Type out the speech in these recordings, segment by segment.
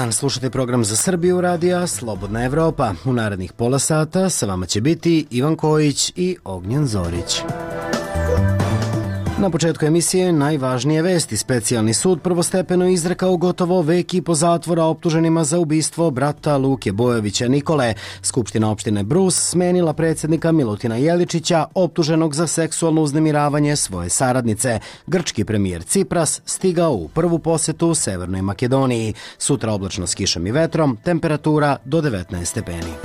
dan, slušate program za Srbiju radija Slobodna Evropa. U narednih pola sata sa vama će biti Ivan Kojić i Ognjen Zorić. Na početku emisije najvažnije vesti. Specijalni sud prvostepeno izrekao gotovo vek i po zatvora optuženima za ubistvo brata Luke Bojovića Nikole. Skupština opštine Brus smenila predsjednika Milutina Jeličića, optuženog za seksualno uznemiravanje svoje saradnice. Grčki premijer Cipras stigao u prvu posetu Severnoj Makedoniji. Sutra oblačno s kišom i vetrom, temperatura do 19 stepeni.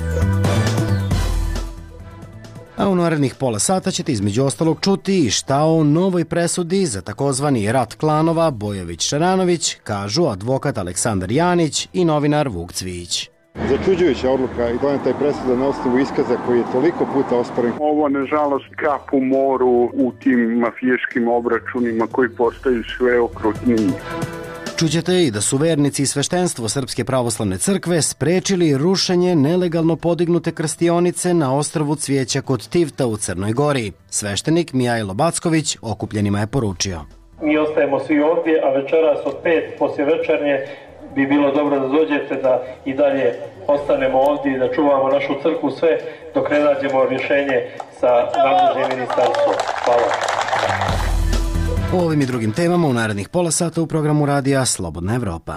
A u narednih pola sata ćete između ostalog čuti i šta o novoj presudi za takozvani rat klanova Bojović-Šaranović kažu advokat Aleksandar Janić i novinar Vuk Cvijić. Začuđujuća odluka i doneta je presuda na osnovu iskaza koji je toliko puta osporen. Ovo, nažalost, kap u moru u tim mafijaškim obračunima koji postaju sve okrutniji. Čućete i da su vernici i sveštenstvo Srpske pravoslavne crkve sprečili rušenje nelegalno podignute krstionice na ostrvu Cvijeća kod Tivta u Crnoj Gori. Sveštenik Mijajlo Backović okupljenima je poručio. Mi ostajemo svi ovdje, a večeras od 5 poslije večernje bi bilo dobro da dođete da i dalje ostanemo ovdje i da čuvamo našu crkvu sve dok ne nađemo rješenje sa nadležnim ministarstvom. Hvala. O ovim i drugim temama u narednih pola sata u programu radija Slobodna Evropa.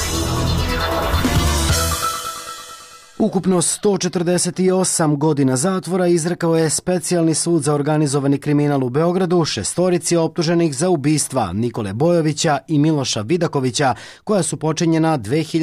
Ukupno 148 godina zatvora izrekao je Specijalni sud za organizovani kriminal u Beogradu šestorici optuženih za ubistva Nikole Bojovića i Miloša Vidakovića, koja su počinjena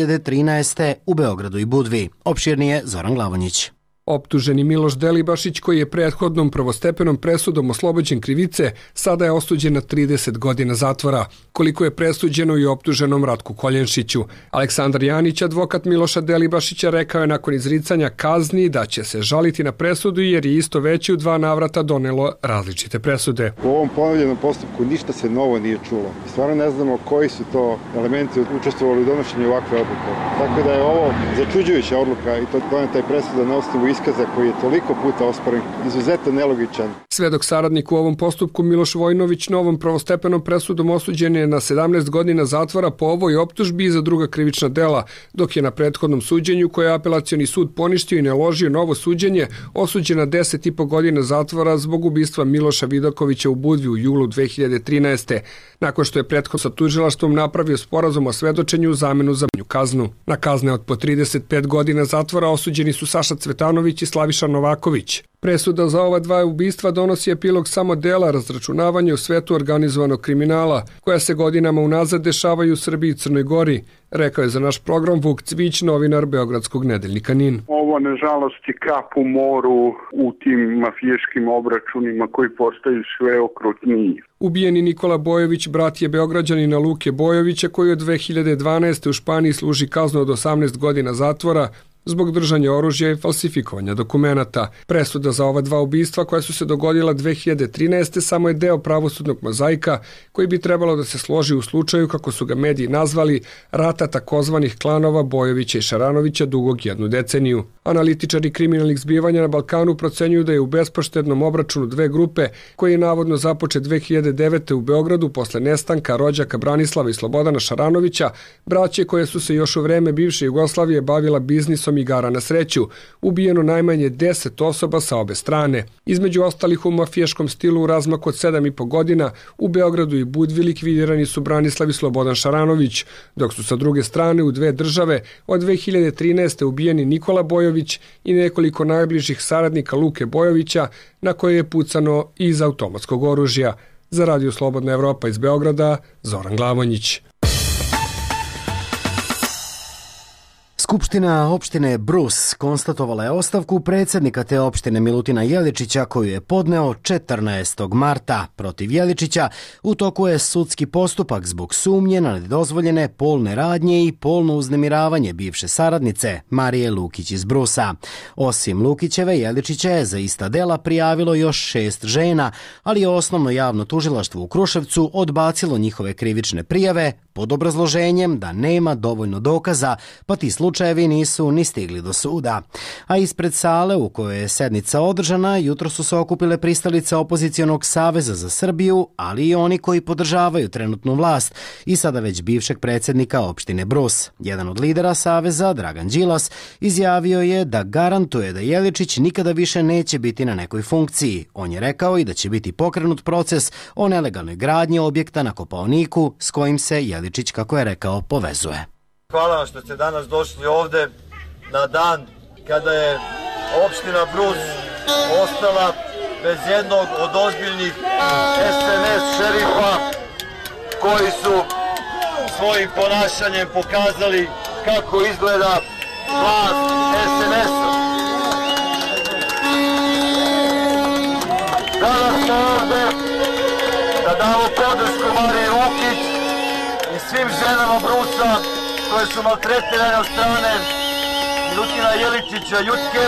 2013. u Beogradu i Budvi. Opširnije Zoran Glavonjić. Optuženi Miloš Delibašić, koji je prethodnom prvostepenom presudom oslobođen krivice, sada je osuđen na 30 godina zatvora, koliko je presuđeno i optuženom Ratku Koljenšiću. Aleksandar Janić, advokat Miloša Delibašića, rekao je nakon izricanja kazni da će se žaliti na presudu jer je isto veće u 2 navrata donelo različite presude. U ovom ponovljenom postupku ništa se novo nije čulo. Stvarno ne znamo koji su to elementi učestvovali u donošenju ovakve odluke. Tako da je ovo začuđujuća odluka i to doneta je presuda na osnovu iskaza koji je toliko puta osporen, izuzetno nelogičan. Svedok saradnik u ovom postupku Miloš Vojnović novom prvostepenom presudom osuđen je na 17 godina zatvora po ovoj optužbi i za druga krivična dela, dok je na prethodnom suđenju, koje je apelacioni sud poništio i naložio novo suđenje, osuđen na 10,5 godina zatvora zbog ubistva Miloša Vidakovića u Budvi u julu 2013. nakon što je prethodno sa tužilaštvom napravio sporazum o svedočenju u zamenu za manju kaznu. Na kazne od po 35 godina zatvora osuđeni su Saša Cvetanović i Slaviša Novaković. Presuda za ova 2 ubistva donosi epilog samo dela razračunavanja u svetu organizovanog kriminala, koja se godinama unazad dešavaju u Srbiji i Crnoj Gori, rekao je za naš program Vuk Cvijić, novinar beogradskog nedeljnika NIN. Ovo, nažalost, je kap u moru u tim mafijaškim obračunima koji postaju sve okrutniji. Ubijeni Nikola Bojović brat je Beograđanina Luke Bojovića, koji od 2012. u Španiji služi kaznu od 18 godina zatvora zbog držanja oružja i falsifikovanja dokumenata. Presuda za ova 2 ubistva koja su se dogodila 2013. samo je deo pravosudnog mozaika koji bi trebalo da se složi u slučaju, kako su ga mediji nazvali, rata takozvanih klanova Bojovića i Šaranovića dugog 1 deceniju. Analitičari kriminalnih zbivanja na Balkanu procenjuju da je u bespoštednom obračunu 2 grupe, koji je navodno započet 2009. u Beogradu posle nestanka rođaka Branislava i Slobodana Šaranovića, braće koje su se još u vreme bivše Jugoslavije bavila biznisom igara na sreću, ubijeno najmanje 10 osoba sa obe strane. Između ostalih u mafijaškom stilu u razmaku od 7,5 godina u Beogradu i Budvi likvidirani su Branislav i Slobodan Šaranović, dok su sa druge strane u 2 države od 2013. ubijeni Nikola Bojović i nekoliko najbližih saradnika Luke Bojovića, na koje je pucano iz automatskog oružja. Za Radio Slobodna Evropa iz Beograda, Zoran Glavonjić. Skupština opštine Brus konstatovala je ostavku predsjednika te opštine Milutina Jeličića, koju je podneo 14. marta. Protiv Jeličića u toku je sudski postupak zbog sumnje na nedozvoljene polne radnje i polno uznemiravanje bivše saradnice Marije Lukić iz Brusa. Osim Lukićeve, Jeličića je za ista dela prijavilo još 6 žena, ali je osnovno javno tužilaštvo u Kruševcu odbacilo njihove krivične prijave pod obrazloženjem da nema dovoljno dokaza, pa ti slučajevi nisu ni stigli do suda. A ispred sale u kojoj je sednica održana, jutro su se okupile pristalice Opozicionog saveza za Srbiju, ali i oni koji podržavaju trenutnu vlast i sada već bivšeg predsjednika opštine Brus. Jedan od lidera saveza, Dragan Đilas, izjavio je da garantuje da Jeličić nikada više neće biti na nekoj funkciji. On je rekao i da će biti pokrenut proces o nelegalnoj gradnji objekta na Kopaoniku s kojim se Jeličić, kako je rekao, povezuje. Hvala vam što ste danas došli ovde na dan kada je opština Brus ostala bez jednog od ozbiljnih SNS šerifa koji su svojim ponašanjem pokazali kako izgleda vlast SNS-a. Danas smo ovde da damo podršku Mariji Vukić i svim ženama Brusa koje su maltretirane od strane Milutina Jeličića Jutke.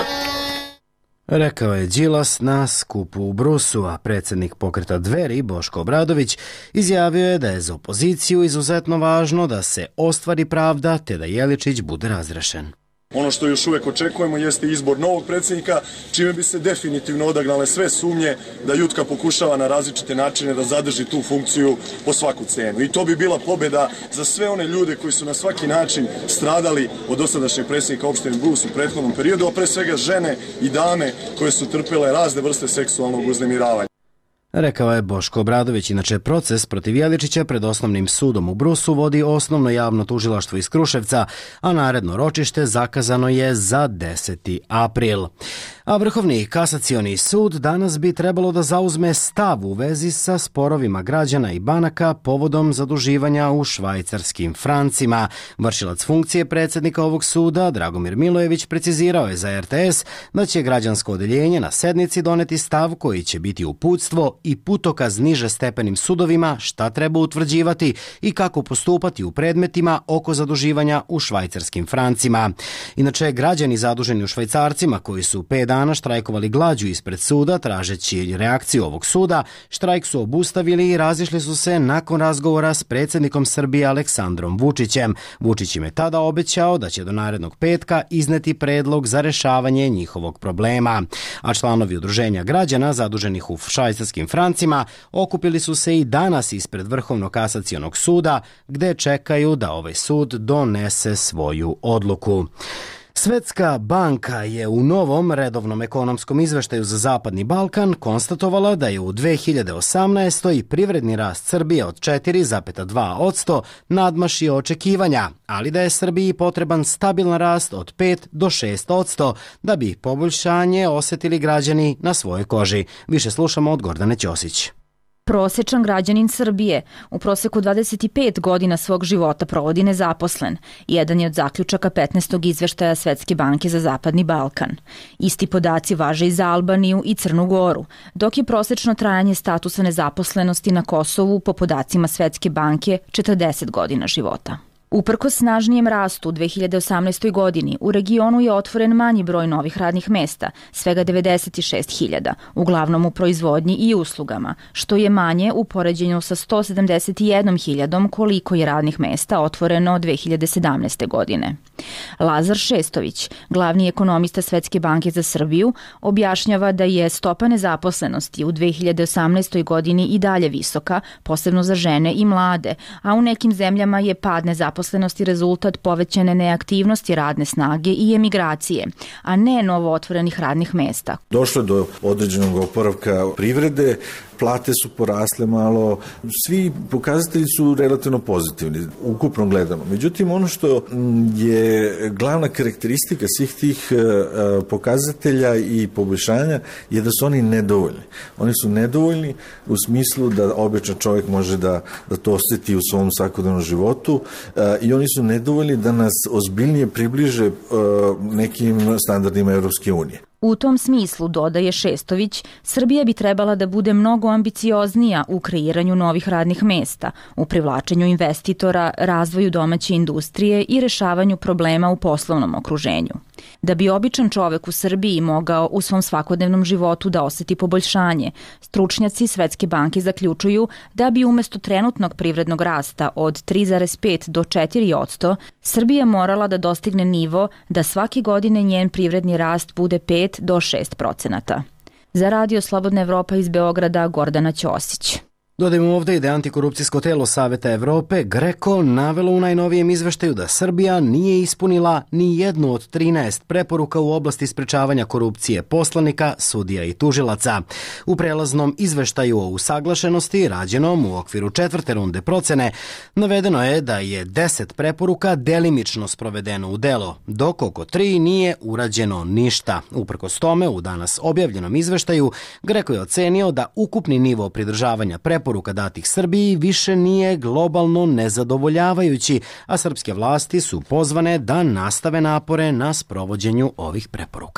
Rekao je Đilas na skupu u Brusu, a predsjednik pokreta Dveri, Boško Obradović, izjavio je da je za opoziciju izuzetno važno da se ostvari pravda te da Jeličić bude razrešen. Ono što još uvek očekujemo jeste izbor novog predsjednika, čime bi se definitivno odagnale sve sumnje da Jutka pokušava na različite načine da zadrži tu funkciju po svaku cenu. I to bi bila pobjeda za sve one ljude koji su na svaki način stradali od dosadašnjeg predsjednika opštine Brus u prethodnom periodu, a pre svega žene i dame koje su trpele razne vrste seksualnog uznemiravanja. Rekao je Boško Obradović. Inače, proces protiv Jeličića pred osnovnim sudom u Brusu vodi osnovno javno tužilaštvo iz Kruševca, a naredno ročište zakazano je za 10. april. A Vrhovni kasacioni sud danas bi trebalo da zauzme stav u vezi sa sporovima građana i banaka povodom zaduživanja u švajcarskim francima. Vršilac funkcije predsjednika ovog suda, Dragomir Milojević, precizirao je za RTS da će građansko odeljenje na sednici doneti stav koji će biti uputstvo i putokaz niže stepenim sudovima šta treba utvrđivati i kako postupati u predmetima oko zaduživanja u švajcarskim francima. Inače, građani zaduženi u švajcarcima koji su 5 dana štrajkovali glađu ispred suda tražeći reakciju ovog suda, štrajk su obustavili i razišli su se nakon razgovora s predsjednikom Srbije Aleksandrom Vučićem. Vučić im je tada obećao da će do narednog petka izneti predlog za rešavanje njihovog problema. A članovi udruženja građana zaduženih u švajcarskim francima okupili su se i danas ispred Vrhovnog kasacionog suda, gde čekaju da ovaj sud donese svoju odluku. Svetska banka je u novom redovnom ekonomskom izveštaju za Zapadni Balkan konstatovala da je u 2018. privredni rast Srbije od 4,2% nadmašio očekivanja, ali da je Srbiji potreban stabilan rast od 5 do 6% da bi poboljšanje osetili građani na svojoj koži. Više slušamo od Gordane Ćosić. Prosečan građanin Srbije u proseku 25 godina svog života provodi nezaposlen. Jedan je od zaključaka 15. izveštaja Svetske banke za Zapadni Balkan. Isti podaci važe i za Albaniju i Crnu Goru, dok je prosečno trajanje statusa nezaposlenosti na Kosovu po podacima Svetske banke 40 godina života. Uprkos snažnijem rastu u 2018. godini, u regionu je otvoren manji broj novih radnih mesta, svega 96.000, uglavnom u proizvodnji i uslugama, što je manje u poređenju sa 171.000 koliko je radnih mesta otvoreno 2017. godine. Lazar Šestović, glavni ekonomista Svetske banke za Srbiju, objašnjava da je stopa nezaposlenosti u 2018. godini i dalje visoka, posebno za žene i mlade, a u nekim zemljama je pad nezaposlenosti rezultat povećane neaktivnosti radne snage i emigracije, a ne novo otvorenih radnih mesta. Došlo je do određenog oporavka privrede, plate su porasle malo, svi pokazatelji su relativno pozitivni, ukupno gledano. Međutim, ono što je glavna karakteristika svih tih pokazatelja i poboljšanja je da su oni nedovoljni. Oni su nedovoljni u smislu da običan čovjek može da to osjeti u svom svakodnevnom životu i oni su nedovoljni da nas ozbiljnije približe nekim standardima Evropske unije. U tom smislu, dodaje Šestović, Srbija bi trebala da bude mnogo ambicioznija u kreiranju novih radnih mesta, u privlačenju investitora, razvoju domaće industrije i rešavanju problema u poslovnom okruženju. Da bi običan čovek u Srbiji mogao u svom svakodnevnom životu da oseti poboljšanje, stručnjaci Svetske banke zaključuju da bi umesto trenutnog privrednog rasta od 3,5 do 4%, Srbija morala da dostigne nivo da svake godine njen privredni rast bude 5 do 6%. Za Radio Slobodna Evropa iz Beograda, Gordana Ćosić. Dodajmo ovde i da je antikorupcijsko telo Saveta Evrope, GRECO, navelo u najnovijem izveštaju da Srbija nije ispunila ni jednu od 13 preporuka u oblasti sprečavanja korupcije poslanika, sudija i tužilaca. U prelaznom izveštaju o usaglašenosti, rađenom u okviru 4. runde procene, navedeno je da je 10 preporuka delimično sprovedeno u delo, dok oko 3 nije urađeno ništa. Uprkos tome, u danas objavljenom izveštaju, GRECO je ocenio da ukupni nivo pridržavanja preporuka datih Srbiji više nije globalno nezadovoljavajući, a srpske vlasti su pozvane da nastave napore na sprovođenju ovih preporuka.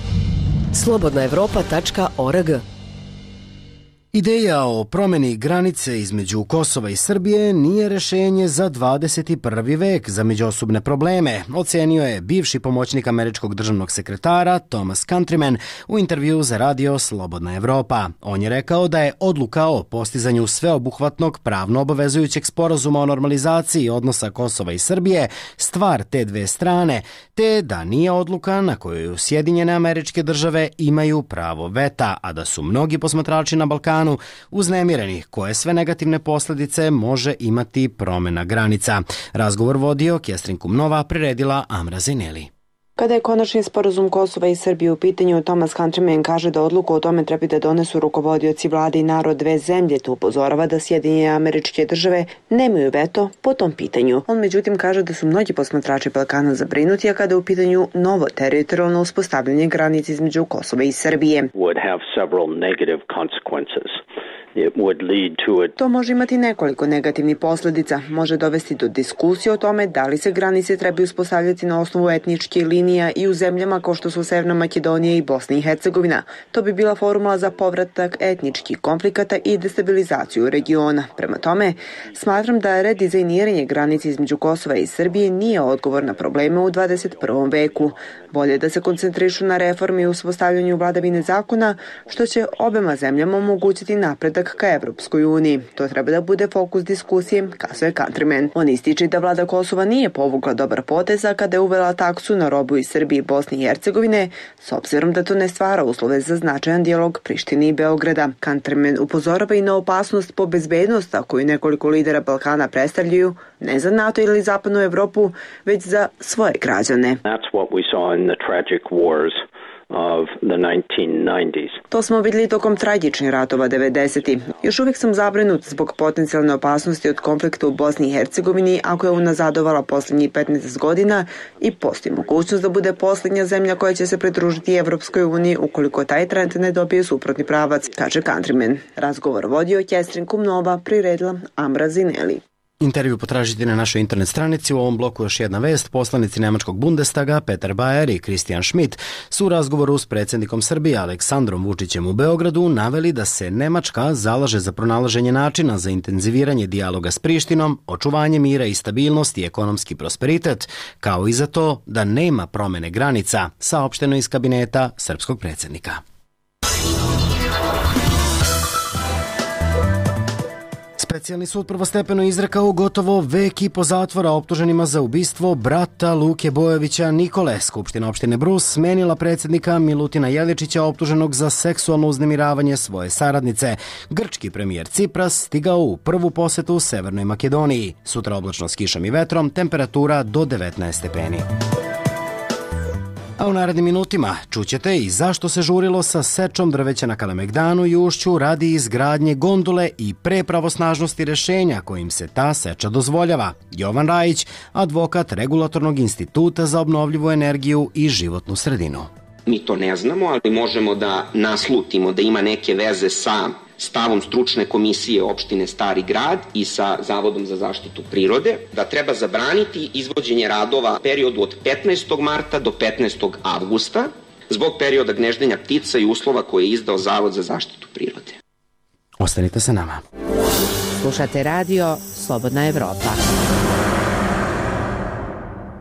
Slobodnaevropa.org. Ideja o promeni granice između Kosova i Srbije nije rešenje za 21. vek za međuosobne probleme, ocenio je bivši pomoćnik američkog državnog sekretara Thomas Countryman u intervju za Radio Slobodna Evropa. On je rekao da je odluka o postizanju sveobuhvatnog pravno obavezujućeg sporazuma o normalizaciji odnosa Kosova i Srbije stvar te dve strane, te da nije odluka na koju Sjedinjene Američke Države imaju pravo veta, a da su mnogi posmatrači na Balkanu uznemireni koje sve negativne posljedice može imati promena granica. Razgovor vodio Kestrin Kumnova, priredila Amra Zineli. Kada je konačni sporazum Kosova i Srbije u pitanju, Thomas Countryman kaže da odluku o tome treba da donesu rukovodioci vlade i narod dve zemlje, te upozorava da Sjedinjene Američke Države nemaju veto po tom pitanju. On međutim kaže da su mnogi posmatrači Balkana zabrinuti, a kada je u pitanju novo teritorijalno uspostavljanje granice između Kosova i Srbije. To može imati nekoliko negativnih posljedica. Može dovesti do diskusije o tome da li se granice trebaju uspostavljati na osnovu etničkih linija i u zemljama kao što su Severna Makedonija i Bosna i Hercegovina. To bi bila formula za povratak etničkih konflikata i destabilizaciju regiona. Prema tome, smatram da redizajniranje granice između Kosova i Srbije nije odgovor na probleme u 21. veku. Bolje da se koncentrišu na reformi i uspostavljanju vladavine zakona, što će obema zemljama omogućiti napredak ka Evropskoj uniji. To treba da bude fokus diskusije, kazuje Countryman. On ističe da vlada Kosova nije povukla dobar potez, a kada je uvela taksu na robu iz Srbije i Bosne i Hercegovine, s obzirom da to ne stvara uslove za značajan dijalog Prištine i Beograda. Countryman upozorava i na opasnost po bezbednost koju nekoliko lidera Balkana predstavljaju, ne za NATO ili Zapadnu Evropu, već za svoje građane. To smo vidjeli tokom tragičnih ratova 90. Još uvijek sam zabrinut zbog potencijalne opasnosti od konflikta u Bosni i Hercegovini, ako je unazadovala posljednjih 15 godina i postoji mogućnost da bude posljednja zemlja koja će se pridružiti Evropskoj uniji ukoliko taj trend ne dobije suprotni pravac, kaže Countryman. Razgovor vodio Kestrin Kumnova, priredila Amra Zineli. Intervju potražite na našoj internet stranici. U ovom bloku još jedna vest. Poslanici Nemačkog Bundestaga Peter Bayer i Christian Schmidt su u razgovoru s predsjednikom Srbije Aleksandrom Vučićem u Beogradu naveli da se Nemačka zalaže za pronalaženje načina za intenziviranje dijaloga s Prištinom, očuvanje mira i stabilnosti i ekonomski prosperitet, kao i za to da nema promene granica, saopšteno iz kabineta srpskog predsjednika. Specijalni sud prvostepeno izrekao gotovo vek i po zatvora optuženima za ubistvo brata Luke Bojovića Nikole. Skupština opštine Brus smenila predsjednika Milutina Jeličića optuženog za seksualno uznemiravanje svoje saradnice. Grčki premijer Cipras stigao u prvu posetu u Severnoj Makedoniji. Sutra oblačno s kišom i vetrom, temperatura do 19 stepeni. A u narednim minutima čućete i zašto se žurilo sa sečom drveća na Kalemegdanu i Ušću radi izgradnje gondole i pre pravosnažnosti rešenja kojim se ta seča dozvoljava. Jovan Rajić, advokat Regulatornog instituta za obnovljivu energiju i životnu sredinu. Mi to ne znamo, ali možemo da naslutimo da ima neke veze sa stavom stručne komisije opštine Stari Grad i sa Zavodom za zaštitu prirode, da treba zabraniti izvođenje radova u periodu od 15. marta do 15. avgusta zbog perioda gnezdenja ptica i uslova koje je izdao Zavod za zaštitu prirode. Ostanite sa nama. Slušate radio Slobodna Evropa.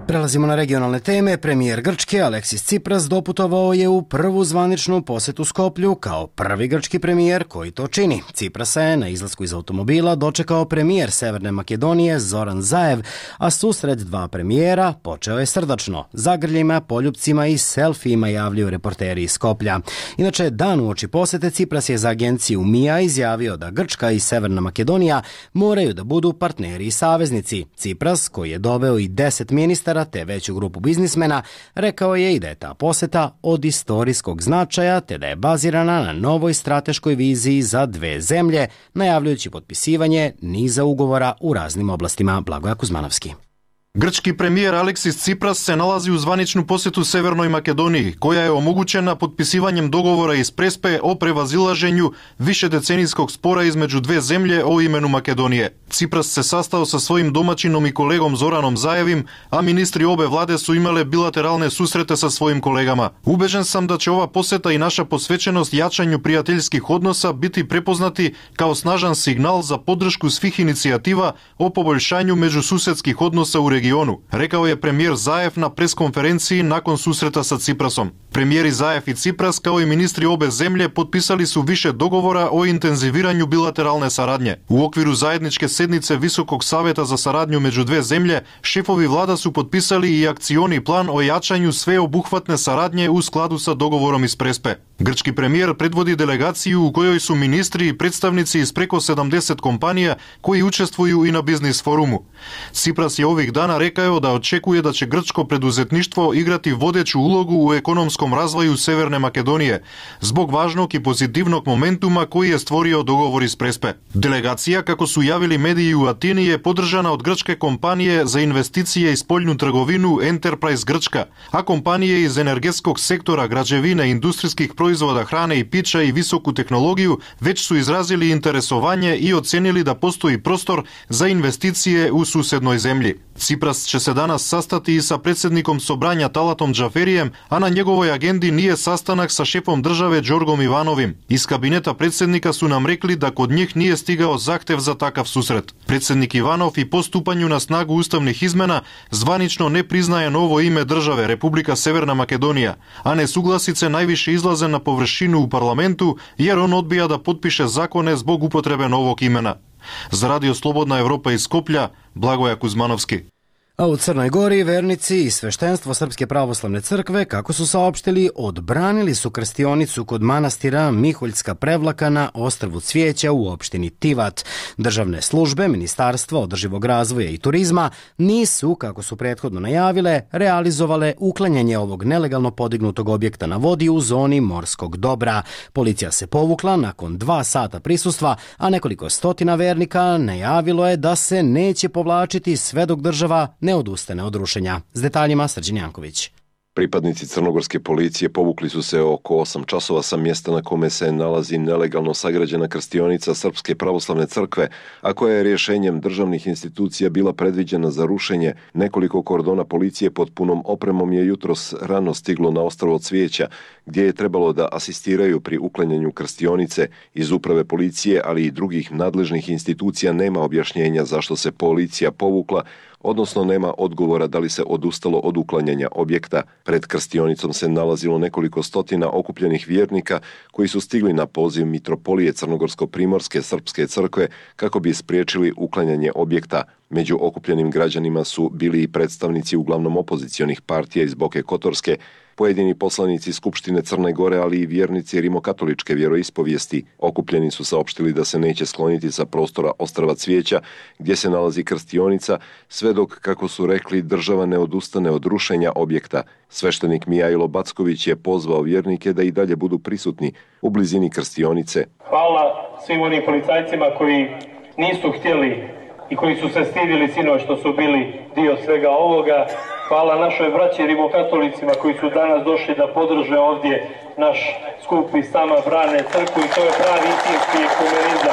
Prelazimo na regionalne teme. Premijer Grčke Aleksis Tsipras doputovao je u prvu zvaničnu posetu Skoplju kao prvi grčki premijer koji to čini. Tsiprasa je na izlasku iz automobila dočekao premijer Severne Makedonije Zoran Zaev, a susret dva premijera počeo je srdačno, zagrljima, poljupcima i selfijima, javljaju reporteri iz Skoplja. Inače, dan uoči posete Tsipras je za agenciju MIA izjavio da Grčka i Severna Makedonija moraju da budu partneri i saveznici. Tsipras, koji je doveo i 10 ministara te veću grupu biznismena, rekao je i da je ta poseta od istorijskog značaja te da je bazirana na novoj strateškoj viziji za dve zemlje, najavljujući potpisivanje niza ugovora u raznim oblastima. Blagoja Kuzmanovski. Grčki premijer Aleksis Tsipras se nalazi u zvaničnu posetu Severnoj Makedoniji, koja je omogućena potpisivanjem dogovora iz Prespe o prevazilaženju višedecenijskog spora između dve zemlje o imenu Makedonije. Tsipras se sastao sa svojim domaćinom i kolegom Zoranom Zajevim, a ministri obe vlade su imale bilateralne susrete sa svojim kolegama. Ubeđen sam da će ova poseta i naša posvećenost jačanju prijateljskih odnosa biti prepoznati kao snažan signal za podršku svih inicijativa o poboljšanju međususedskih odnosa u regionu, rekao je premijer Zaev na preskonferenciji nakon susreta sa Tsiprasom. Premijeri Zaev i Tsipras kao i ministri obe zemlje potpisali su više dogovora o intenziviranju bilateralne saradnje. U okviru zajedničke sednice Visokog saveta za saradnju među dve zemlje, šefovi vlada su potpisali i akcioni plan o jačanju sveobuhvatne saradnje u skladu sa dogovorom iz Prespe. Grčki premijer predvodi delegaciju u kojoj su ministri i predstavnici iz preko 70 kompanija koji učestvuju i na biznis forumu. Tsipras je ovih dana rekao da očekuje da će grčko preduzetništvo igrati vodeću ulogu u ekonomskom razvoju Severne Makedonije, zbog važnog i pozitivnog momentuma koji je stvorio dogovor iz Prespe. Delegacija, kako su javili mediji u Atini, je podržana od grčke kompanije za investicije i spoljnu trgovinu Enterprise Grčka, a kompanije iz energetskog sektora, građevine, industrijskih proizvoda, hrane i pića i visoku tehnologiju već su izrazili interesovanje i ocenili da postoji prostor za investicije u susednoj zemlji. Tsipras će se danas sastati i sa predsjednikom Sobranja Talatom Džaferijem, a na njegovoj agendi nije sastanak sa šefom države Đorgom Ivanovim. Iz kabineta predsjednika su nam rekli da kod njih nije stigao zahtev za takav susret. Predsjednik Ivanov i po stupanju na snagu ustavnih izmena zvanično ne priznaje novo ime države, Republika Severna Makedonija, a nesuglasice najviše izlaze na površinu u parlamentu jer on odbija da potpiše zakone zbog upotrebe novog imena. Za Radio Slobodna Evropa iz Skoplja, Blagoja Kuzmanovski. A u Crnoj Gori vernici i sveštenstvo Srpske pravoslavne crkve, kako su saopštili, odbranili su krstionicu kod manastira Miholjska Prevlaka na ostrvu Cvijeća u opštini Tivat. Državne službe, Ministarstva održivog razvoja i turizma nisu, kako su prethodno najavile, realizovale uklanjanje ovog nelegalno podignutog objekta na vodi u zoni morskog dobra. Policija se povukla nakon 2 sata prisustva, a nekoliko stotina vernika najavilo je da se neće povlačiti sve dok država ne odustane od rušenja. S detaljima Srđan Janković. Pripadnici crnogorske policije povukli su se oko 8 časova sa mjesta na kome se nalazi nelegalno sagrađena krstionica Srpske pravoslavne crkve, a koja je rješenjem državnih institucija bila predviđena za rušenje. Nekoliko kordona policije pod punom opremom je jutros rano stiglo na ostrvo Cvijeća, gdje je trebalo da asistiraju pri uklanjanju krstionice. Iz uprave policije, ali i drugih nadležnih institucija nema objašnjenja zašto se policija povukla, odnosno nema odgovora da li se odustalo od uklanjanja objekta. Pred krstionicom se nalazilo nekoliko stotina okupljenih vjernika koji su stigli na poziv Mitropolije Crnogorsko-primorske Srpske crkve kako bi spriječili uklanjanje objekta. Među okupljenim građanima su bili i predstavnici uglavnom opozicionih partija iz Boke Kotorske, pojedini poslanici Skupštine Crne Gore, ali i vjernici rimokatoličke vjeroispovijesti. Okupljeni su saopštili da se neće skloniti sa prostora ostrva Cvijeća, gdje se nalazi krstionica, sve dok, kako su rekli, država ne odustane od rušenja objekta. Sveštenik Mijajlo Backović je pozvao vjernike da i dalje budu prisutni u blizini krstionice. Hvala svim onim policajcima koji nisu htjeli i koji su se stidili sinoć što su bili dio svega ovoga. Hvala našoj braći rimokatolicima koji su danas došli da podrže ovdje naš skup i sama brane crkvu i to je pravi istinski ekumenizam.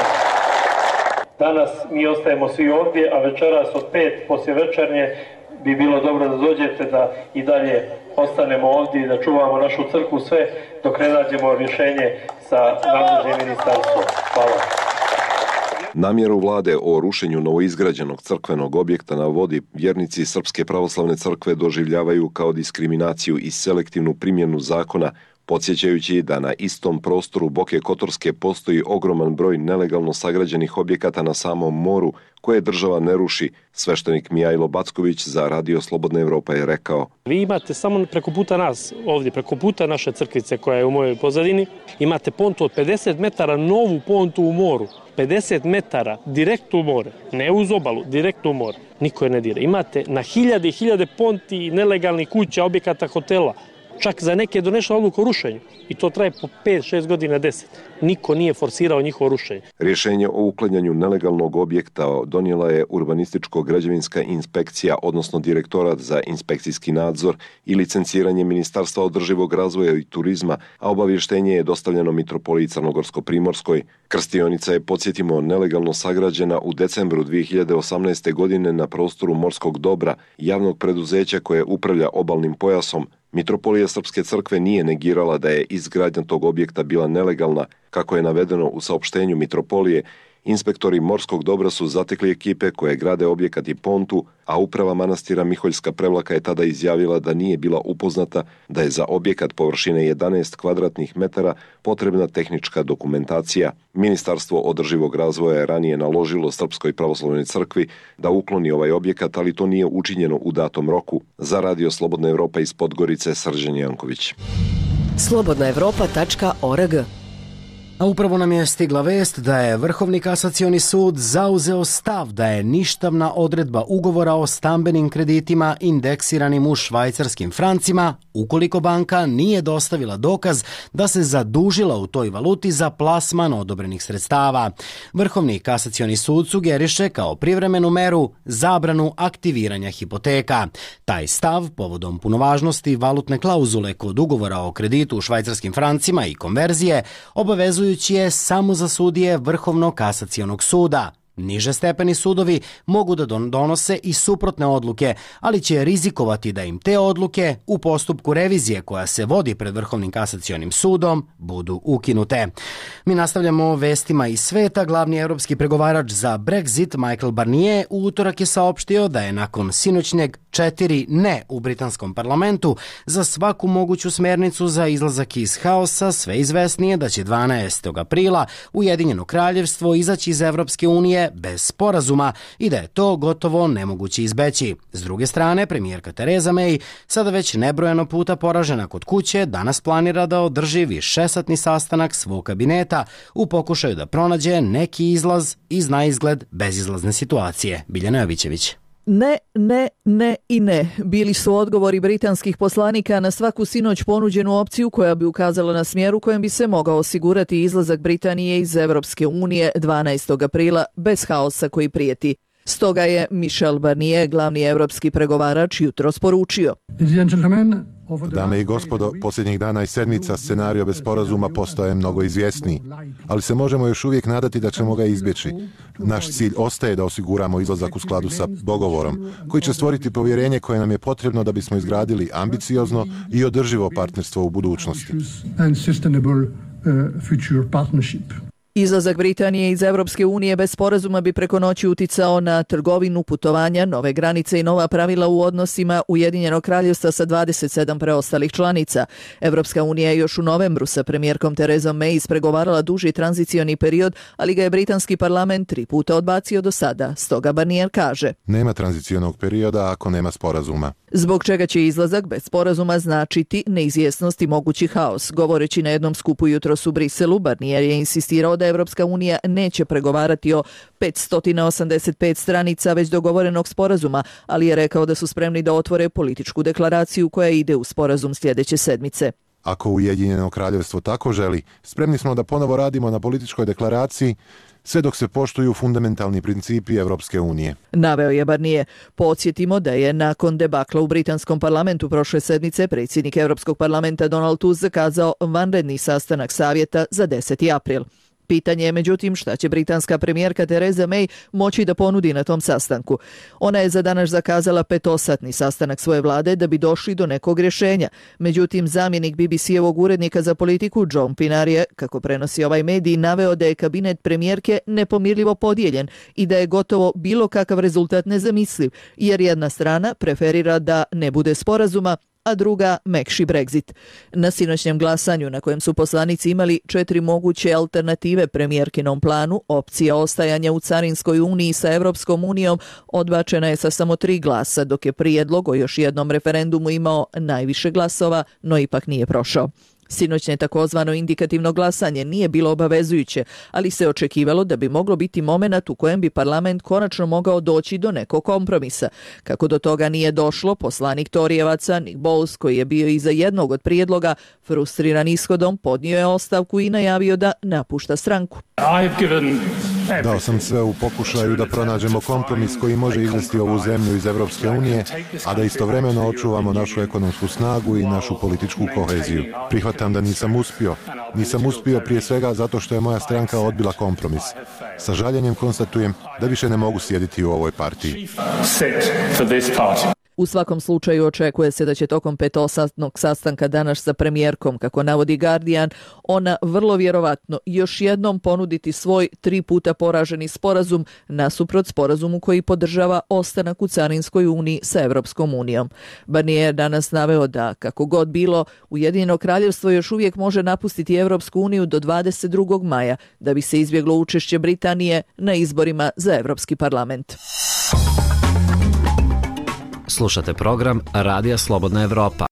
Danas mi ostajemo svi ovdje, a večeras od 5 poslije večernje bi bilo dobro da dođete da i dalje ostanemo ovdje i da čuvamo našu crkvu sve dok ne nađemo rješenje sa nadležnim ministarstvom. Hvala. Namjeru vlade o rušenju novoizgrađenog crkvenog objekta na vodi vjernici Srpske pravoslavne crkve doživljavaju kao diskriminaciju i selektivnu primjenu zakona, podsjećajući da na istom prostoru Boke Kotorske postoji ogroman broj nelegalno sagrađenih objekata na samom moru koje država ne ruši. Sveštenik Mijajlo Backović za Radio Slobodna Evropa je rekao: Vi imate samo preko puta nas ovdje, preko puta naše crkvice koja je u mojoj pozadini, imate pontu od 50 metara, novu pontu u moru. 50 metara direkt u more, ne uz obalu, direkt u more. Niko je ne dira. Imate na hiljade i hiljade ponti, nelegalnih kuća, objekata, hotela. Čak za neke je donešla odluka o rušenju i to traje po 5-6 godina, 10. Niko nije forsirao njihovo rušenje. Rješenje o uklanjanju nelegalnog objekta donijela je Urbanističko-građevinska inspekcija, odnosno Direktorat za inspekcijski nadzor i licenciranje Ministarstva održivog razvoja i turizma, a obavještenje je dostavljeno Mitropoliji Crnogorsko-Primorskoj. Krstionica je, podsjetimo, nelegalno sagrađena u decembru 2018. godine na prostoru Morskog dobra, javnog preduzeća koje upravlja obalnim pojasom. Mitropolija Srpske crkve nije negirala da je izgradnja tog objekta bila nelegalna, kako je navedeno u saopštenju Mitropolije. Inspektori Morskog dobra su zatekli ekipe koje grade objekat i pontu, a uprava manastira Miholjska Prevlaka je tada izjavila da nije bila upoznata da je za objekat površine 11 kvadratnih metara potrebna tehnička dokumentacija. Ministarstvo održivog razvoja je ranije naložilo Srpskoj pravoslavnoj crkvi da ukloni ovaj objekat, ali to nije učinjeno u datom roku. Za Radio Slobodna Evropa iz Podgorice, Srđan Janković. slobodnaevropa.org. A upravo nam je stigla vest da je Vrhovni kasacioni sud zauzeo stav da je ništavna odredba ugovora o stambenim kreditima indeksiranim u švajcarskim francima ukoliko banka nije dostavila dokaz da se zadužila u toj valuti za plasman odobrenih sredstava. Vrhovni kasacioni sud sugeriše kao privremenu meru zabranu aktiviranja hipoteka. Taj stav povodom punovažnosti valutne klauzule kod ugovora o kreditu u švajcarskim francima i konverzije obavezujući je samo za sudije Vrhovnog kasacionog suda. Niže stepeni sudovi mogu da donose i suprotne odluke, ali će rizikovati da im te odluke u postupku revizije koja se vodi pred Vrhovnim kasacionim sudom budu ukinute. Mi nastavljamo vestima iz sveta. Glavni europski pregovarač za Brexit Michel Barnier u utorak je saopštio da je nakon sinoćnjeg 4 ne u britanskom parlamentu za svaku moguću smernicu za izlazak iz haosa sve izvesnije da će 12. aprila Ujedinjeno kraljevstvo izaći iz Evropske unije bez sporazuma i da je to gotovo nemoguće izbeći. S druge strane, premijerka Theresa May, sada već nebrojeno puta poražena kod kuće, danas planira da održi višesatni sastanak svog kabineta u pokušaju da pronađe neki izlaz iz naizgled bezizlazne situacije. Biljana Jovićević. Ne, ne, ne i ne. Bili su odgovori britanskih poslanika na svaku sinoć ponuđenu opciju koja bi ukazala na smjer u kojem bi se mogao osigurati izlazak Britanije iz Evropske unije 12. aprila bez haosa koji prijeti. Stoga je Michel Barnier, glavni evropski pregovarač, jutros poručio: Dame i gospodo, posljednjih dana i sedmica scenario bez sporazuma postaje mnogo izvjesniji, ali se možemo još uvijek nadati da ćemo ga izbjeći. Naš cilj ostaje da osiguramo izlazak u skladu sa dogovorom, koji će stvoriti povjerenje koje nam je potrebno da bismo izgradili ambiciozno i održivo partnerstvo u budućnosti. Izlazak Britanije iz Evropske unije bez sporazuma bi preko noći uticao na trgovinu, putovanja, nove granice i nova pravila u odnosima Ujedinjenog kraljevstva sa 27 preostalih članica. Evropska unija je još u novembru sa premijerkom Theresom May ispregovarala duži tranzicioni period, ali ga je britanski parlament 3 puta odbacio do sada. Stoga Barnier kaže: Nema tranzicionog perioda ako nema sporazuma. Zbog čega će izlazak bez sporazuma značiti neizvjesnost i mogući haos. Govoreći na jednom skupu jutros u Briselu, Barnier je insistirao da Evropska unija neće pregovarati o 585 stranica već dogovorenog sporazuma, ali je rekao da su spremni da otvore političku deklaraciju koja ide u sporazum sljedeće sedmice. Ako Ujedinjeno kraljevstvo tako želi, spremni smo da ponovo radimo na političkoj deklaraciji sve dok se poštuju fundamentalni principi Evropske unije. Naveo je Barnier. Podsjetimo da je nakon debakla u britanskom parlamentu prošle sedmice predsjednik Europskog parlamenta Donald Tusk zakazao vanredni sastanak savjeta za 10. april. Pitanje je međutim šta će britanska premijerka Theresa May moći da ponudi na tom sastanku. Ona je za danas zakazala 5-satni sastanak svoje vlade da bi došli do nekog rješenja. Međutim, zamjenik BBC-evog urednika za politiku John Pinar je, kako prenosi ovaj medij, naveo da je kabinet premijerke nepomirljivo podijeljen i da je gotovo bilo kakav rezultat nezamisliv, jer jedna strana preferira da ne bude sporazuma, a druga mekši Brexit. Na sinoćnjem glasanju na kojem su poslanici imali 4 moguće alternative premijerkinom planu, opcija ostajanja u Carinskoj uniji sa Evropskom unijom odbačena je sa samo 3 glasa, dok je prijedlog o još jednom referendumu imao najviše glasova, no ipak nije prošao. Sinoćne takozvano indikativno glasanje nije bilo obavezujuće, ali se očekivalo da bi moglo biti momenat u kojem bi parlament konačno mogao doći do nekog kompromisa. Kako do toga nije došlo, poslanik Torijevaca Nick Boles, koji je bio iza jednog od prijedloga, frustriran ishodom, podnio je ostavku i najavio da napušta stranku. Dao sam sve u pokušaju da pronađemo kompromis koji može izvesti ovu zemlju iz Evropske unije, a da istovremeno očuvamo našu ekonomsku snagu i našu političku koheziju. Prihvatam da nisam uspio. Nisam uspio prije svega zato što je moja stranka odbila kompromis. Sa žaljenjem konstatujem da više ne mogu sjediti u ovoj partiji. U svakom slučaju očekuje se da će tokom 5-satnog sastanka danas sa premijerkom, kako navodi Guardian, ona vrlo vjerovatno još jednom ponuditi svoj 3 puta poraženi sporazum nasuprot sporazumu koji podržava ostanak u Carinskoj uniji sa Evropskom unijom. Barnier danas naveo da, kako god bilo, Ujedinjeno kraljevstvo još uvijek može napustiti Evropsku uniju do 22. maja da bi se izbjeglo učešće Britanije na izborima za Evropski parlament. Slušate program Radija Slobodna Evropa.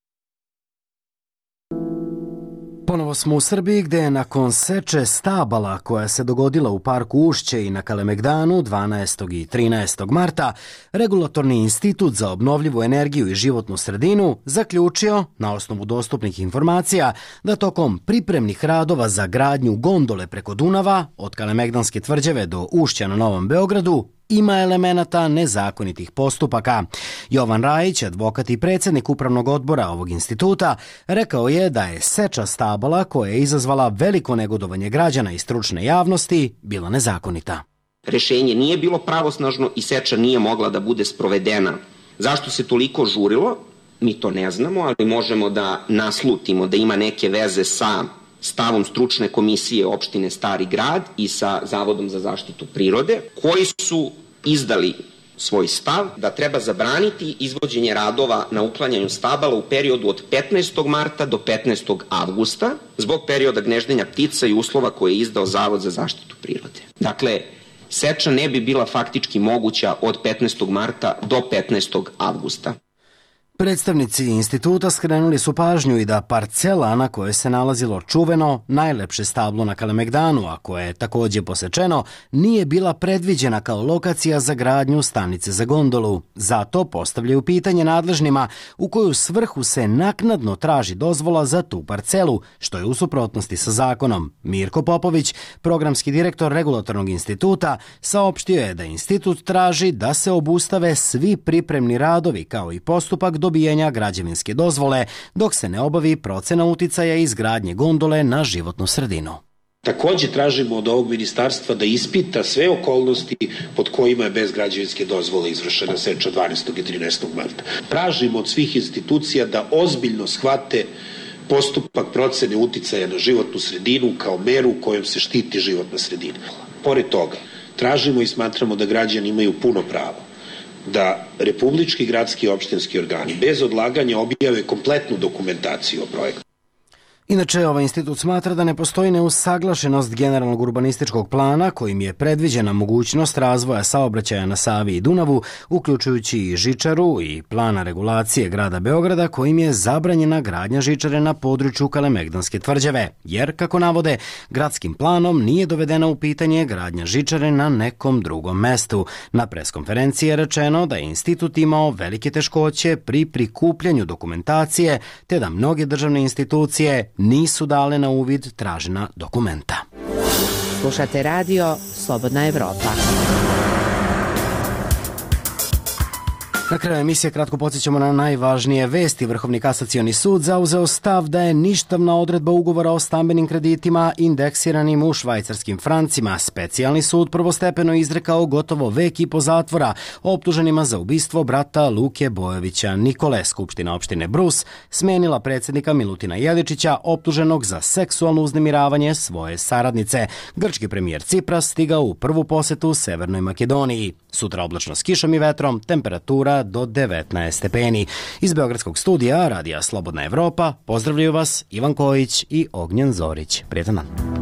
Ponovo smo u Srbiji gdje je nakon seče stabala koja se dogodila u parku Ušće i na Kalemegdanu 12. i 13. marta, Regulatorni institut za obnovljivu energiju i životnu sredinu zaključio, na osnovu dostupnih informacija, da tokom pripremnih radova za gradnju gondole preko Dunava od Kalemegdanske tvrđave do Ušća na Novom Beogradu ima elemenata nezakonitih postupaka. Jovan Rajić, advokat i predsjednik upravnog odbora ovog instituta, rekao je da je seča stabala koja je izazvala veliko negodovanje građana i stručne javnosti bila nezakonita. Rešenje nije bilo pravosnažno i seča nije mogla da bude sprovedena. Zašto se toliko žurilo? Mi to ne znamo, ali možemo da naslutimo da ima neke veze sa stavom stručne komisije opštine Stari Grad i sa Zavodom za zaštitu prirode, koji su izdali svoj stav da treba zabraniti izvođenje radova na uklanjanju stabala u periodu od 15. marta do 15. avgusta zbog perioda gneždenja ptica i uslova koje je izdao Zavod za zaštitu prirode. Dakle, seča ne bi bila faktički moguća od 15. marta do 15. avgusta. Predstavnici instituta skrenuli su pažnju i da parcela na kojoj se nalazilo čuveno najlepše stablo na Kalemegdanu, a koje je također posečeno, nije bila predviđena kao lokacija za gradnju stanice za gondolu. Zato postavljaju pitanje nadležnima u koju svrhu se naknadno traži dozvola za tu parcelu, što je u suprotnosti sa zakonom. Mirko Popović, programski direktor Regulatornog instituta, saopštio je da institut traži da se obustave svi pripremni radovi kao i postupak dobijanja građevinske dozvole, dok se ne obavi procena uticaja izgradnje gondole na životnu sredinu. Također tražimo od ovog ministarstva da ispita sve okolnosti pod kojima je bez građevinske dozvole izvršena seča 12. i 13. marta. Tražimo od svih institucija da ozbiljno shvate postupak procene uticaja na životnu sredinu kao meru kojom se štiti životna sredina. Pored toga, tražimo i smatramo da građani imaju puno pravo da republički, gradski i opštinski organi bez odlaganja objave kompletnu dokumentaciju o projektu. Inače, ovaj institut smatra da ne postoji neusaglašenost generalnog urbanističkog plana kojim je predviđena mogućnost razvoja saobraćaja na Savi i Dunavu, uključujući i žičaru, i plana regulacije grada Beograda kojim je zabranjena gradnja žičare na području Kalemegdanske tvrđave, jer, kako navode, gradskim planom nije dovedena u pitanje gradnja žičare na nekom drugom mestu. Na preskonferenciji je rečeno da je institut imao velike teškoće pri prikupljanju dokumentacije, te da mnoge državne institucije nisu dale na uvid tražena dokumenta. Slušate radio Slobodna Evropa. Na kraju emisije kratko podsjećamo na najvažnije vesti. Vrhovni kasacioni sud zauzeo stav da je ništavna odredba ugovora o stambenim kreditima indeksiranim u švajcarskim francima. Specijalni sud prvostepeno izrekao gotovo vek i po zatvora optuženima za ubistvo brata Luke Bojovića Nikole. Skupština opštine Brus smenila predsjednika Milutina Jeličića optuženog za seksualno uznemiravanje svoje saradnice. Grčki premijer Cipras stigao u prvu posetu Severnoj Makedoniji. Sutra oblačno s kišom i vetrom, temperatura do 19 stepeni. Iz Beogradskog studija Radija Slobodna Evropa pozdravljaju vas Ivan Kojić i Ognjen Zorić. Prijetan dan.